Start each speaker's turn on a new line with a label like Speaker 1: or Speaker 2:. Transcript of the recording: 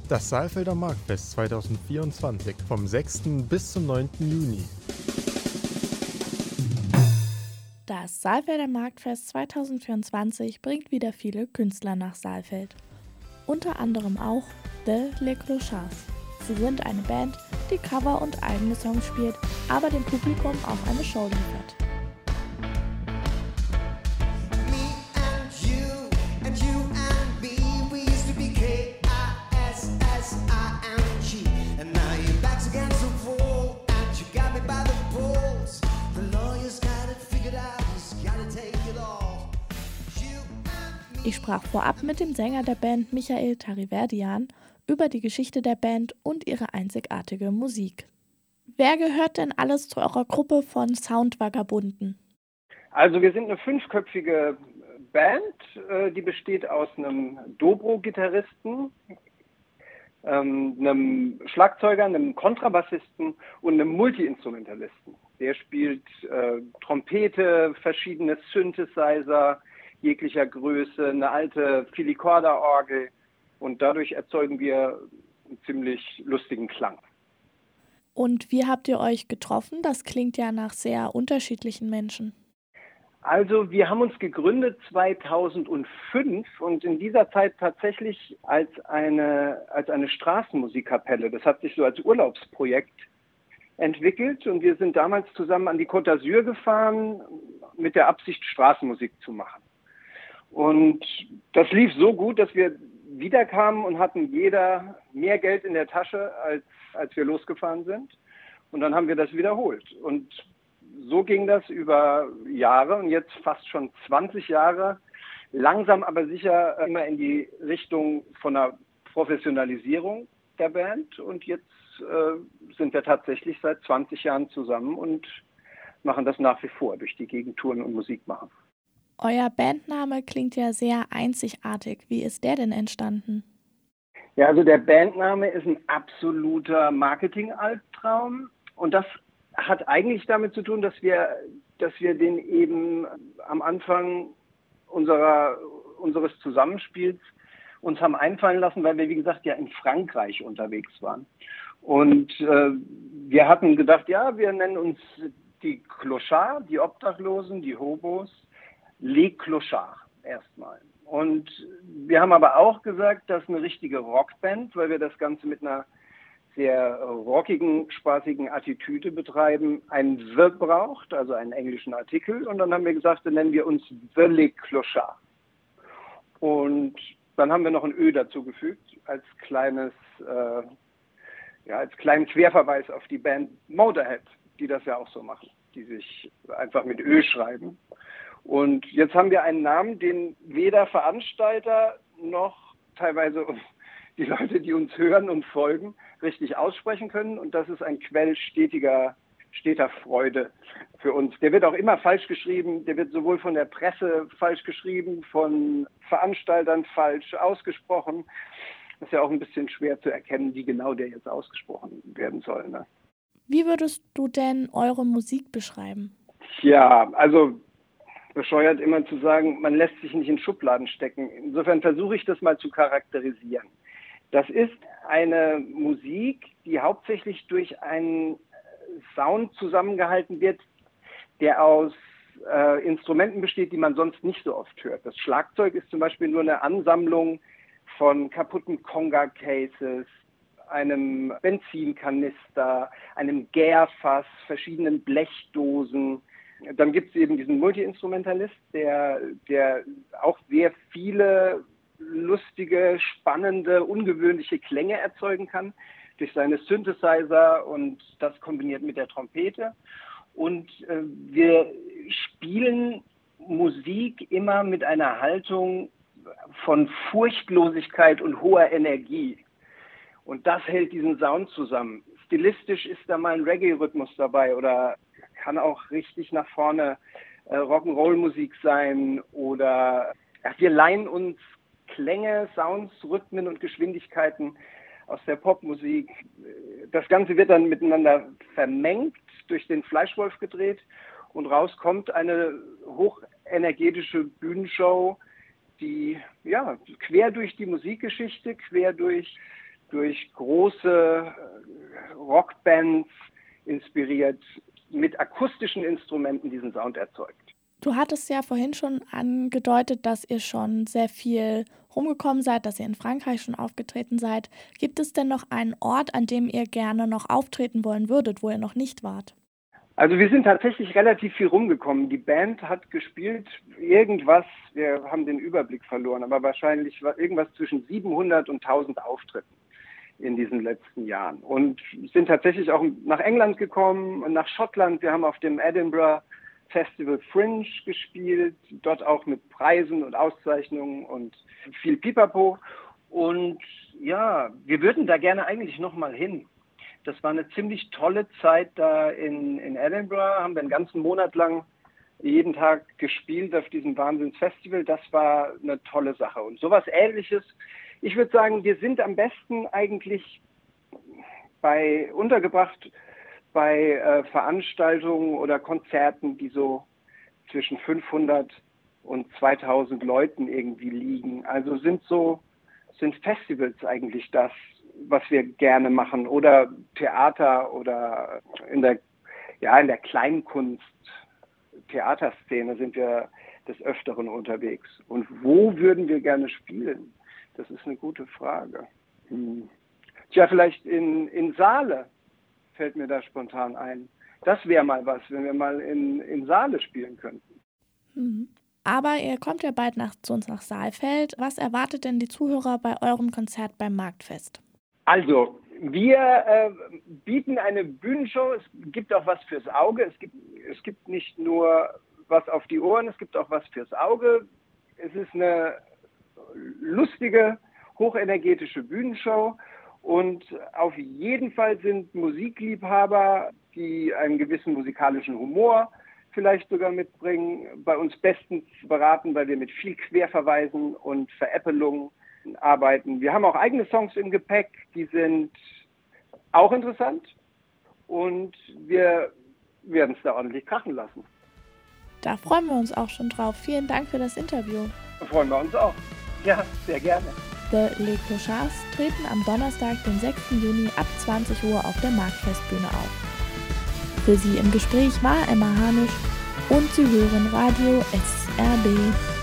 Speaker 1: Das Saalfelder Marktfest 2024 vom 6. bis zum 9. Juni.
Speaker 2: Das Saalfelder Marktfest 2024 bringt wieder viele Künstler nach Saalfeld. Unter anderem auch The Les Clochards. Sie sind eine Band, die Cover und eigene Songs spielt, aber dem Publikum auch eine Show liefert. Ich sprach vorab mit dem Sänger der Band Michael Tariverdian über die Geschichte der Band und ihre einzigartige Musik. Wer gehört denn alles zu eurer Gruppe von Soundvagabunden?
Speaker 3: Also wir sind eine 5-köpfige Band, die besteht aus einem Dobro-Gitarristen, einem Schlagzeuger, einem Kontrabassisten und einem Multi-Instrumentalisten. Der spielt Trompete, verschiedene Synthesizer jeglicher Größe, eine alte Filicorda-Orgel und dadurch erzeugen wir einen ziemlich lustigen Klang.
Speaker 2: Und wie habt ihr euch getroffen? Das klingt ja nach sehr unterschiedlichen Menschen.
Speaker 3: Also wir haben uns gegründet 2005 und in dieser Zeit tatsächlich als eine Straßenmusikkapelle. Das hat sich so als Urlaubsprojekt entwickelt und wir sind damals zusammen an die Côte d'Azur gefahren mit der Absicht, Straßenmusik zu machen. Und das lief so gut, dass wir wiederkamen und hatten jeder mehr Geld in der Tasche, als wir losgefahren sind. Und dann haben wir das wiederholt. Und so ging das über Jahre und jetzt fast schon 20 Jahre, langsam aber sicher immer in die Richtung von einer Professionalisierung der Band. Und jetzt sind wir tatsächlich seit 20 Jahren zusammen und machen das nach wie vor durch die Gegend touren und Musik machen.
Speaker 2: Euer Bandname klingt ja sehr einzigartig. Wie ist der denn entstanden?
Speaker 3: Ja, also der Bandname ist ein absoluter Marketing-Albtraum und das hat eigentlich damit zu tun, dass wir den eben am Anfang unseres Zusammenspiels uns haben einfallen lassen, weil wir, wie gesagt, ja in Frankreich unterwegs waren. Und wir hatten gedacht, ja, wir nennen uns die Clochards, die Obdachlosen, die Hobos, Les Clochards erstmal. Und wir haben aber auch gesagt, dass eine richtige Rockband, weil wir das Ganze mit einer sehr rockigen, spaßigen Attitüde betreiben, ein The braucht, also einen englischen Artikel. Und dann haben wir gesagt, dann nennen wir uns The Les Clochards. Und dann haben wir noch ein Ö dazugefügt, als kleinen Querverweis auf die Band Motorhead, die das ja auch so machen, die sich einfach mit Ö schreiben. Und jetzt haben wir einen Namen, den weder Veranstalter noch teilweise die Leute, die uns hören und folgen, richtig aussprechen können. Und das ist ein Quell steter Freude für uns. Der wird auch immer falsch geschrieben. Der wird sowohl von der Presse falsch geschrieben, von Veranstaltern falsch ausgesprochen. Das ist ja auch ein bisschen schwer zu erkennen, wie genau der jetzt ausgesprochen werden soll, ne?
Speaker 2: Wie würdest du denn eure Musik beschreiben?
Speaker 3: Ja, also bescheuert immer zu sagen, man lässt sich nicht in Schubladen stecken. Insofern versuche ich das mal zu charakterisieren. Das ist eine Musik, die hauptsächlich durch einen Sound zusammengehalten wird, der aus Instrumenten besteht, die man sonst nicht so oft hört. Das Schlagzeug ist zum Beispiel nur eine Ansammlung von kaputten Conga-Cases, einem Benzinkanister, einem Gärfass, verschiedenen Blechdosen. Dann gibt es eben diesen Multi-Instrumentalist, der auch sehr viele lustige, spannende, ungewöhnliche Klänge erzeugen kann durch seine Synthesizer und das kombiniert mit der Trompete. Und wir spielen Musik immer mit einer Haltung von Furchtlosigkeit und hoher Energie. Und das hält diesen Sound zusammen. Stilistisch ist da mal ein Reggae-Rhythmus dabei oder kann auch richtig nach vorne Rock'n'Roll-Musik sein oder wir leihen uns Klänge, Sounds, Rhythmen und Geschwindigkeiten aus der Popmusik. Das Ganze wird dann miteinander vermengt, durch den Fleischwolf gedreht und raus kommt eine hochenergetische Bühnenshow, die quer durch die Musikgeschichte, quer durch durch große Rockbands inspiriert, mit akustischen Instrumenten diesen Sound erzeugt.
Speaker 2: Du hattest ja vorhin schon angedeutet, dass ihr schon sehr viel rumgekommen seid, dass ihr in Frankreich schon aufgetreten seid. Gibt es denn noch einen Ort, an dem ihr gerne noch auftreten wollen würdet, wo ihr noch nicht wart?
Speaker 3: Also wir sind tatsächlich relativ viel rumgekommen. Die Band hat gespielt irgendwas, wir haben den Überblick verloren, aber wahrscheinlich war irgendwas zwischen 700 und 1000 Auftritten in diesen letzten Jahren. Und sind tatsächlich auch nach England gekommen und nach Schottland. Wir haben auf dem Edinburgh Festival Fringe gespielt, dort auch mit Preisen und Auszeichnungen und viel Pipapo. Und ja, wir würden da gerne eigentlich nochmal hin. Das war eine ziemlich tolle Zeit da in Edinburgh, haben wir einen ganzen Monat lang jeden Tag gespielt auf diesem Wahnsinnsfestival. Das war eine tolle Sache. Und sowas Ähnliches, ich würde sagen, wir sind am besten eigentlich untergebracht bei Veranstaltungen oder Konzerten, die so zwischen 500 und 2000 Leuten irgendwie liegen. Also sind Festivals eigentlich das, was wir gerne machen, oder Theater oder in der Kleinkunst, Theaterszene sind wir des Öfteren unterwegs. Und wo würden wir gerne spielen? Das ist eine gute Frage. Tja, vielleicht in Saale fällt mir da spontan ein. Das wäre mal was, wenn wir mal in Saale spielen könnten.
Speaker 2: Aber ihr kommt ja bald zu uns nach Saalfeld. Was erwartet denn die Zuhörer bei eurem Konzert beim Marktfest?
Speaker 3: Also, wir bieten eine Bühnenshow. Es gibt auch was fürs Auge. Es gibt nicht nur was auf die Ohren, es gibt auch was fürs Auge. Es ist eine lustige, hochenergetische Bühnenshow. Und auf jeden Fall sind Musikliebhaber, die einen gewissen musikalischen Humor vielleicht sogar mitbringen, bei uns bestens beraten, weil wir mit viel Querverweisen und Veräppelungen arbeiten. Wir haben auch eigene Songs im Gepäck, die sind auch interessant und wir werden es da ordentlich krachen lassen.
Speaker 2: Da freuen wir uns auch schon drauf. Vielen Dank für das Interview.
Speaker 3: Da freuen wir uns auch. Ja, sehr gerne.
Speaker 2: The Les Clochards treten am Donnerstag, den 6. Juni ab 20 Uhr auf der Marktfestbühne auf. Für Sie im Gespräch war Emma Hanisch und Sie hören Radio SRB.